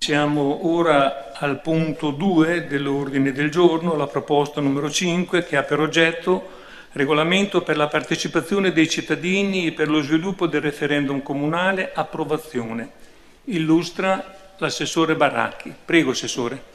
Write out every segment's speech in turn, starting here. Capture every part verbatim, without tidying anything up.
Siamo ora al punto due dell'ordine del giorno, la proposta numero cinque, che ha per oggetto regolamento per la partecipazione dei cittadini e per lo sviluppo del referendum comunale, approvazione. Illustra l'assessore Baracchi. Prego, assessore.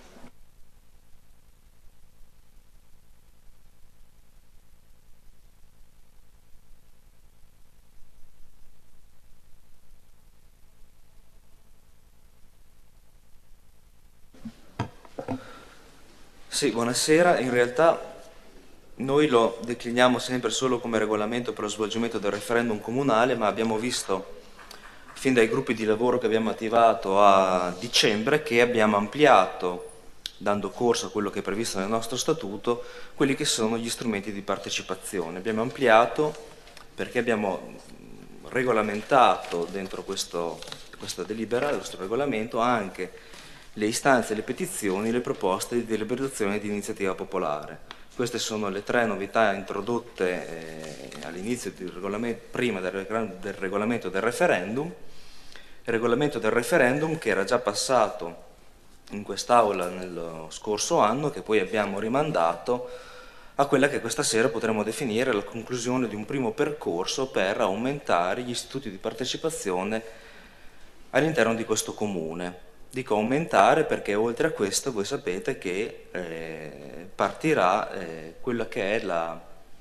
Sì, buonasera. In realtà noi lo decliniamo sempre solo come regolamento per lo svolgimento del referendum comunale, ma abbiamo visto fin dai gruppi di lavoro che abbiamo attivato a dicembre che abbiamo ampliato, dando corso a quello che è previsto nel nostro statuto, quelli che sono gli strumenti di partecipazione. Abbiamo ampliato perché abbiamo regolamentato dentro questo, questa delibera, questo regolamento, anche le istanze, le petizioni, le proposte di deliberazione di iniziativa popolare. Queste sono le tre novità introdotte eh, all'inizio del regolamento, prima del, del regolamento del referendum. Il regolamento del referendum che era già passato in quest'Aula nello scorso anno, che poi abbiamo rimandato a quella che questa sera potremmo definire la conclusione di un primo percorso per aumentare gli istituti di partecipazione all'interno di questo comune. Dico aumentare perché oltre a questo voi sapete che eh, partirà eh, quella che è la,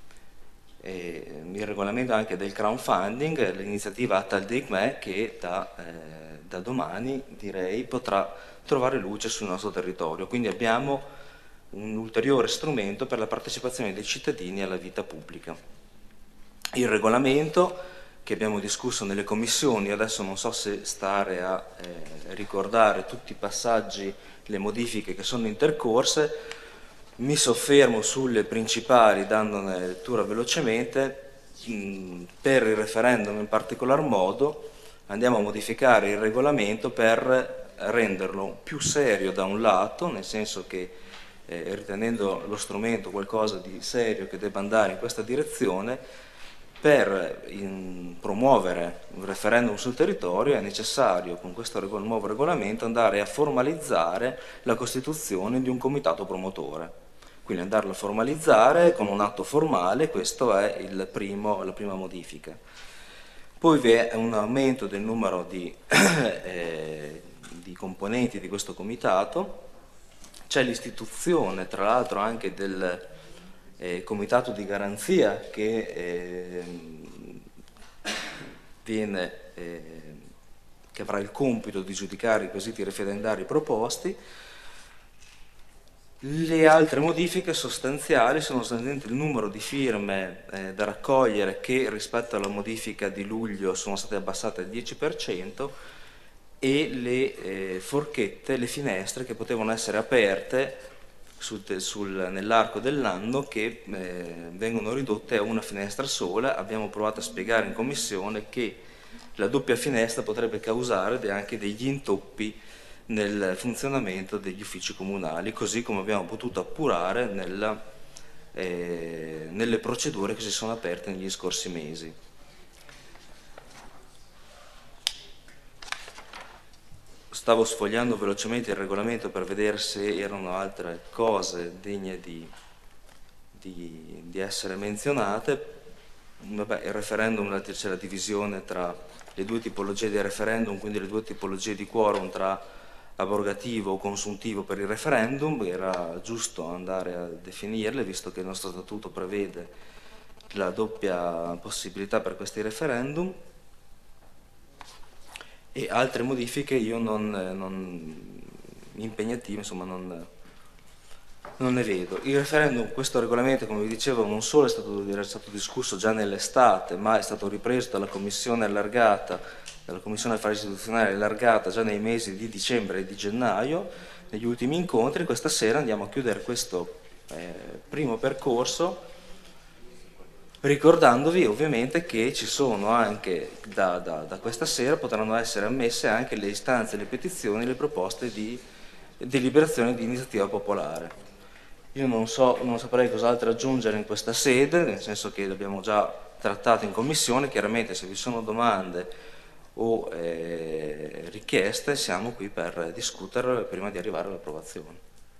eh, il regolamento anche del crowdfunding, l'iniziativa Ataldegme, che da, eh, da domani direi potrà trovare luce sul nostro territorio. Quindi abbiamo un ulteriore strumento per la partecipazione dei cittadini alla vita pubblica. Il regolamento che abbiamo discusso nelle commissioni, adesso non so se stare a eh, ricordare tutti i passaggi, le modifiche che sono intercorse, mi soffermo sulle principali dandone lettura velocemente. Mh, per il referendum in particolar modo andiamo a modificare il regolamento per renderlo più serio da un lato, nel senso che eh, ritenendo lo strumento qualcosa di serio che debba andare in questa direzione, per in, promuovere un referendum sul territorio è necessario con questo rego- nuovo regolamento andare a formalizzare la costituzione di un comitato promotore. Quindi andarlo a formalizzare con un atto formale, questo è il primo, la prima modifica. Poi vi è un aumento del numero di, eh, di componenti di questo comitato, c'è l'istituzione tra l'altro anche del Eh, comitato di garanzia che eh, viene, eh, che avrà il compito di giudicare i quesiti referendari proposti. Le altre modifiche sostanziali sono sostanzialmente il numero di firme eh, da raccogliere, che rispetto alla modifica di luglio sono state abbassate al dieci per cento, e le eh, forchette, le finestre che potevano essere aperte Sul, sul, nell'arco dell'anno, che eh, vengono ridotte a una finestra sola. Abbiamo provato a spiegare in commissione che la doppia finestra potrebbe causare anche degli intoppi nel funzionamento degli uffici comunali, così come abbiamo potuto appurare nella, eh, nelle procedure che si sono aperte negli scorsi mesi. Stavo sfogliando velocemente il regolamento per vedere se erano altre cose degne di, di, di essere menzionate. Vabbè, il referendum, c'è la divisione tra le due tipologie di referendum, quindi le due tipologie di quorum tra abrogativo o consuntivo per il referendum. Era giusto andare a definirle, visto che il nostro statuto prevede la doppia possibilità per questi referendum. E altre modifiche io non, non impegnative, insomma, non, non ne vedo. Il referendum, questo regolamento, come vi dicevo, non solo è stato, era stato discusso già nell'estate, ma è stato ripreso dalla commissione allargata, dalla commissione affari istituzionali allargata già nei mesi di dicembre e di gennaio, negli ultimi incontri. Questa sera andiamo a chiudere questo eh, primo percorso, ricordandovi ovviamente che ci sono anche da, da, da questa sera potranno essere ammesse anche le istanze, le petizioni, le proposte di deliberazione di iniziativa popolare. Io non so, non saprei cos'altro aggiungere in questa sede, nel senso che l'abbiamo già trattato in commissione. Chiaramente se vi sono domande o eh, richieste, siamo qui per discutere prima di arrivare all'approvazione.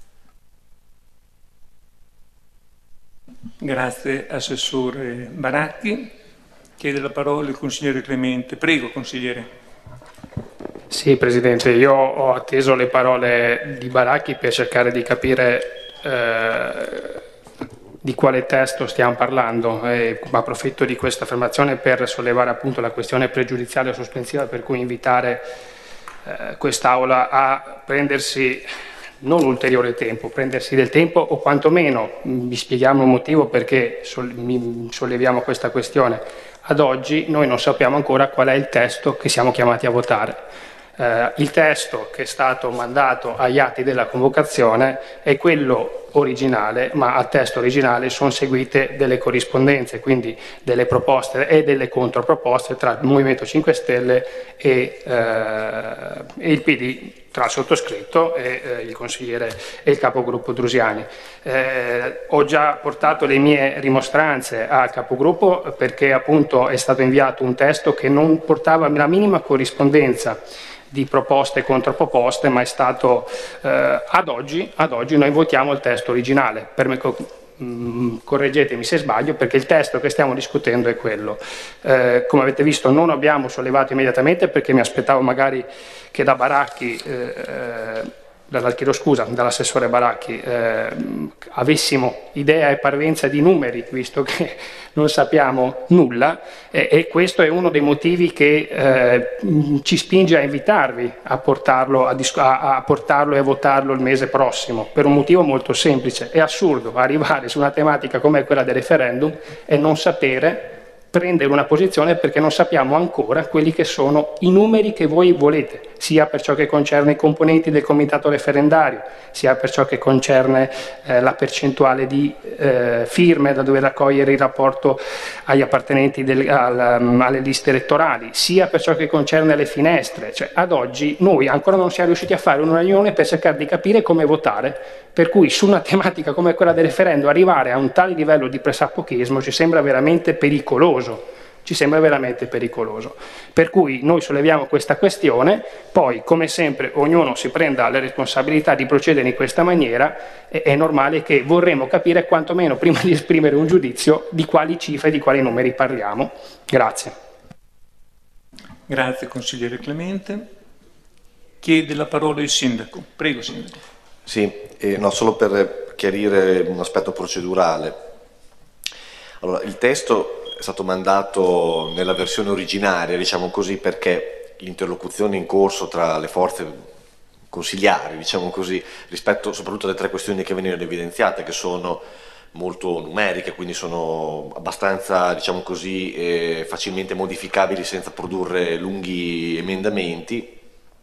Grazie Assessore Baracchi. Chiede la parola il Consigliere Clemente. Prego, Consigliere. Sì, Presidente, io ho atteso le parole di Baracchi per cercare di capire eh, di quale testo stiamo parlando, e approfitto di questa affermazione per sollevare appunto la questione pregiudiziale o sospensiva, per cui invitare eh, quest'Aula a prendersi non ulteriore tempo, prendersi del tempo, o quantomeno vi spieghiamo il motivo perché solleviamo questa questione. Ad oggi noi non sappiamo ancora qual è il testo che siamo chiamati a votare. Eh, il testo che è stato mandato agli atti della convocazione è quello originale, ma al testo originale sono seguite delle corrispondenze, quindi delle proposte e delle controproposte tra il Movimento cinque Stelle e, eh, e il P D, tra il sottoscritto e eh, il consigliere e il capogruppo Drusiani. Eh, ho già portato le mie rimostranze al capogruppo perché appunto è stato inviato un testo che non portava la minima corrispondenza di proposte e controproposte, ma è stato eh, ad oggi, ad oggi noi votiamo il testo originale. Per me, mh, correggetemi se sbaglio, perché il testo che stiamo discutendo è quello. Eh, come avete visto non abbiamo sollevato immediatamente, perché mi aspettavo magari che da Baracchi, eh, dalla, chiedo scusa, dall'assessore Baracchi, eh, avessimo idea e parvenza di numeri, visto che non sappiamo nulla, e, e questo è uno dei motivi che eh, ci spinge a invitarvi a portarlo, a, a, a portarlo e a votarlo il mese prossimo, per un motivo molto semplice. È assurdo arrivare su una tematica come quella del referendum e non sapere prendere una posizione, perché non sappiamo ancora quelli che sono i numeri che voi volete, sia per ciò che concerne i componenti del comitato referendario, sia per ciò che concerne eh, la percentuale di eh, firme da dover raccogliere in rapporto agli appartenenti del, al, um, alle liste elettorali, sia per ciò che concerne le finestre. Cioè, ad oggi noi ancora non siamo riusciti a fare una riunione per cercare di capire come votare, per cui su una tematica come quella del referendum arrivare a un tale livello di pressappochismo ci sembra veramente pericoloso. Ci sembra veramente pericoloso. Per cui noi solleviamo questa questione, poi come sempre ognuno si prenda la responsabilità di procedere in questa maniera. È, è normale che vorremmo capire quantomeno prima di esprimere un giudizio di quali cifre, di quali numeri parliamo. Grazie. Grazie consigliere Clemente. Chiede la parola il Sindaco. Prego Sindaco. Sì, eh, no, solo per chiarire un aspetto procedurale. Allora, il testo è stato mandato nella versione originaria, diciamo così, perché l'interlocuzione in corso tra le forze consigliari, diciamo così, rispetto soprattutto alle tre questioni che venivano evidenziate, che sono molto numeriche, quindi sono abbastanza, diciamo così, eh, facilmente modificabili senza produrre lunghi emendamenti.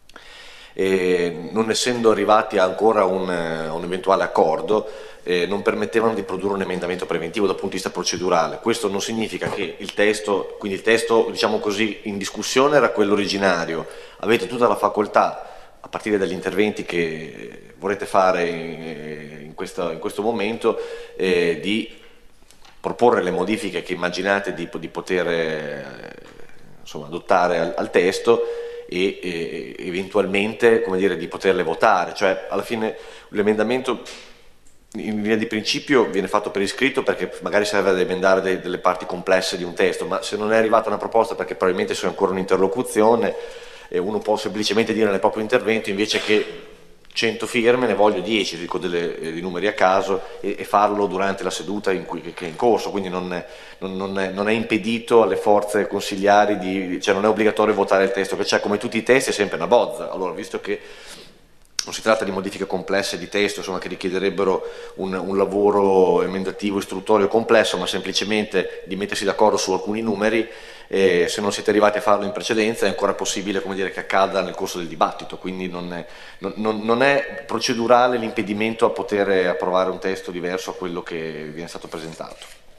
E non essendo arrivati ancora a un, a un eventuale accordo, eh, non permettevano di produrre un emendamento preventivo dal punto di vista procedurale. Questo non significa che il testo, quindi il testo, diciamo così, in discussione era quello originario. Avete tutta la facoltà, a partire dagli interventi che vorrete fare in, in, questa, in questo momento, eh, di proporre le modifiche che immaginate di, di poter eh, insomma, adottare al, al testo, e, e eventualmente, come dire, di poterle votare. Cioè, alla fine l'emendamento in linea di principio viene fatto per iscritto perché magari serve ad emendare de, delle parti complesse di un testo, ma se non è arrivata una proposta perché probabilmente c'è ancora un'interlocuzione, e uno può semplicemente dire nel proprio intervento, invece che cento firme ne voglio dieci, dico delle, dei numeri a caso, e, e farlo durante la seduta in cui, che è in corso, quindi non è, non, non, è, non è impedito alle forze consigliari, di, cioè non è obbligatorio votare il testo che c'è. Come tutti i testi è sempre una bozza. Allora, visto che non si tratta di modifiche complesse di testo, insomma, che richiederebbero un, un lavoro emendativo istruttorio complesso, ma semplicemente di mettersi d'accordo su alcuni numeri, e se non siete arrivati a farlo in precedenza è ancora possibile, come dire, che accada nel corso del dibattito, quindi non è, non, non è procedurale l'impedimento a poter approvare un testo diverso a quello che viene stato presentato.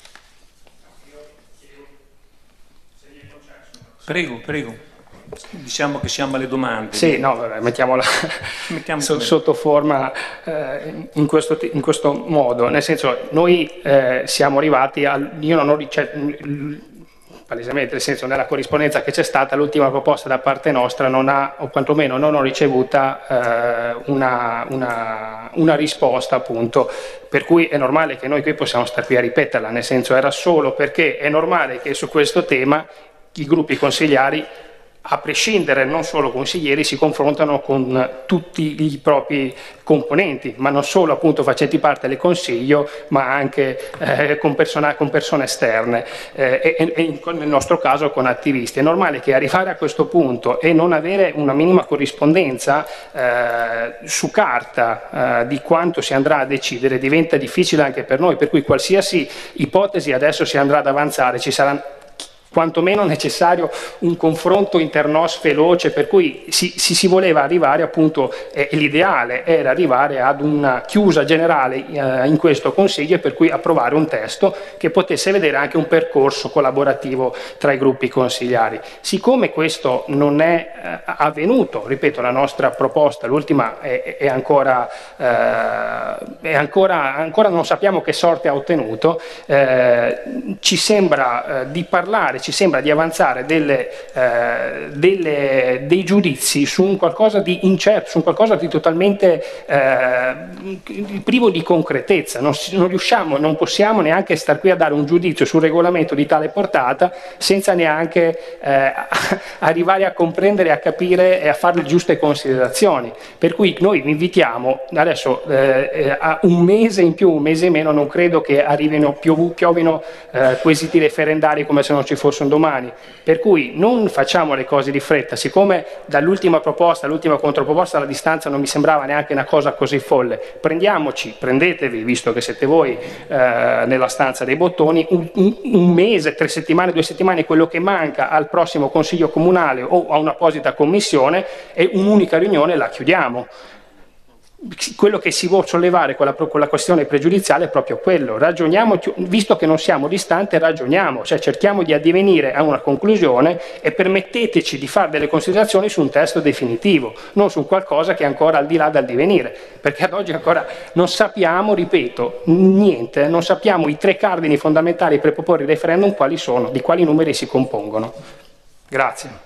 Prego, prego. Diciamo che siamo alle domande. Sì, no, vabbè, mettiamola so, sotto forma eh, in, questo, in questo modo, nel senso, noi eh, siamo arrivati al, io non ho, cioè, palesemente, nel senso, nella corrispondenza che c'è stata, l'ultima proposta da parte nostra non ha, o quantomeno non ho ricevuta eh, una, una, una risposta, appunto, per cui è normale che noi qui possiamo stare qui a ripeterla, nel senso, era solo perché è normale che su questo tema i gruppi consigliari, a prescindere, non solo consiglieri, si confrontano con tutti i propri componenti, ma non solo appunto facenti parte del consiglio, ma anche eh, con, persona, con persone esterne eh, e, e nel nostro caso con attivisti. È normale che arrivare a questo punto e non avere una minima corrispondenza eh, su carta eh, di quanto si andrà a decidere diventa difficile anche per noi, per cui qualsiasi ipotesi adesso si andrà ad avanzare ci saranno quantomeno necessario un confronto internos veloce, per cui si, si, si voleva arrivare appunto, eh, l'ideale era arrivare ad una chiusa generale eh, in questo Consiglio, e per cui approvare un testo che potesse vedere anche un percorso collaborativo tra i gruppi consigliari. Siccome questo non è eh, avvenuto, ripeto, la nostra proposta, l'ultima è, è, ancora, eh, è ancora, ancora non sappiamo che sorte ha ottenuto, eh, ci sembra eh, di parlare ci sembra di avanzare delle, eh, delle, dei giudizi su un qualcosa di incerto, su un qualcosa di totalmente eh, privo di concretezza. Non, non riusciamo, non possiamo neanche star qui a dare un giudizio sul regolamento di tale portata senza neanche eh, arrivare a comprendere, a capire e a fare le giuste considerazioni. Per cui noi vi invitiamo adesso eh, a un mese in più, un mese in meno, non credo che arrivino, piov- piovino eh, quesiti referendari come se non ci fosse un domani, per cui non facciamo le cose di fretta. Siccome dall'ultima proposta all'ultima controproposta la distanza non mi sembrava neanche una cosa così folle, prendiamoci, prendetevi, visto che siete voi eh, nella stanza dei bottoni, un, un, un mese, tre settimane, due settimane, quello che manca al prossimo Consiglio Comunale o a un'apposita commissione, e un'unica riunione la chiudiamo. Quello che si vuole sollevare con la, con la questione pregiudiziale è proprio quello: ragioniamo, visto che non siamo distanti, ragioniamo, cioè cerchiamo di addivenire a una conclusione e permetteteci di fare delle considerazioni su un testo definitivo, non su qualcosa che è ancora al di là dal divenire, perché ad oggi ancora non sappiamo, ripeto, niente, non sappiamo i tre cardini fondamentali per proporre il referendum quali sono, di quali numeri si compongono. Grazie.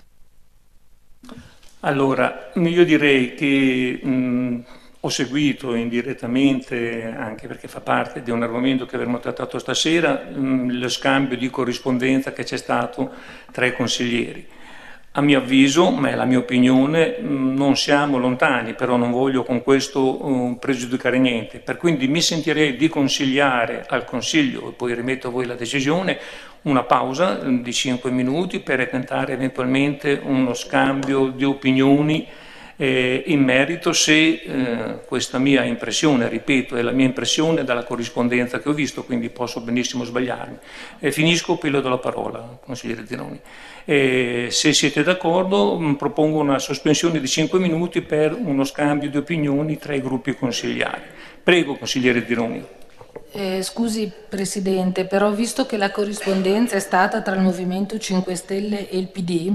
Allora, io direi che mh, ho seguito indirettamente, anche perché fa parte di un argomento che avremo trattato stasera, mh, lo scambio di corrispondenza che c'è stato tra i consiglieri. A mio avviso, ma è la mia opinione, mh, non siamo lontani, però non voglio con questo uh, pregiudicare niente. Per quindi mi sentirei di consigliare al Consiglio, e poi rimetto a voi la decisione, una pausa di cinque minuti per tentare eventualmente uno scambio di opinioni eh, in merito, se eh, questa mia impressione, ripeto, è la mia impressione dalla corrispondenza che ho visto, quindi posso benissimo sbagliarmi. E finisco, poi le do la parola, consigliere Tironi. E se siete d'accordo, mh, propongo una sospensione di cinque minuti per uno scambio di opinioni tra i gruppi consigliari. Prego, consigliere Tironi. Eh, scusi Presidente, però visto che la corrispondenza è stata tra il Movimento cinque Stelle e il P D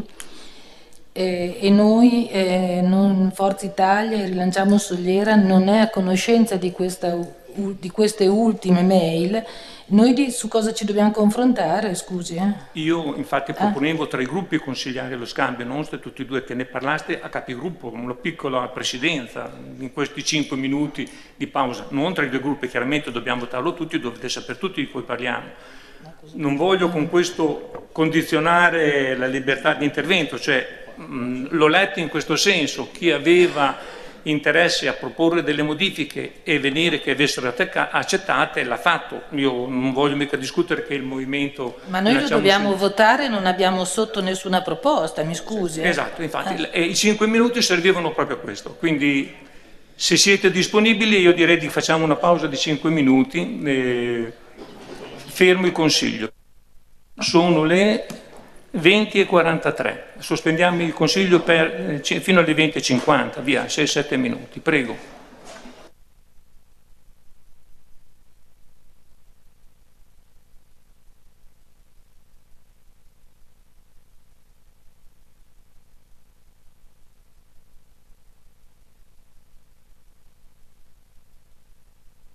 eh, e noi, eh, non, Forza Italia e Rilanciamo Soliera, non è a conoscenza di, questa, di queste ultime mail, noi di, su cosa ci dobbiamo confrontare, scusi? Eh? Io infatti proponevo tra i gruppi consigliari lo scambio, non ste tutti e due che ne parlaste a capigruppo, una piccola presidenza, in questi cinque minuti di pausa, non tra i due gruppi, chiaramente dobbiamo votarlo tutti, dovete sapere tutti di cui parliamo. Non voglio con questo condizionare la libertà di intervento, cioè mh, l'ho letto in questo senso: chi aveva interesse a proporre delle modifiche e venire che avessero accettate l'ha fatto. Io non voglio mica discutere che il movimento... Ma noi lo dobbiamo su... votare, non abbiamo sotto nessuna proposta, mi scusi. Eh? Esatto, infatti eh. i cinque minuti servivano proprio a questo, quindi se siete disponibili io direi di facciamo una pausa di cinque minuti, eh, fermo il Consiglio. Sono le venti e quarantatré, sospendiamo il Consiglio per, eh, fino alle venti e cinquanta, via, sei sette minuti, prego.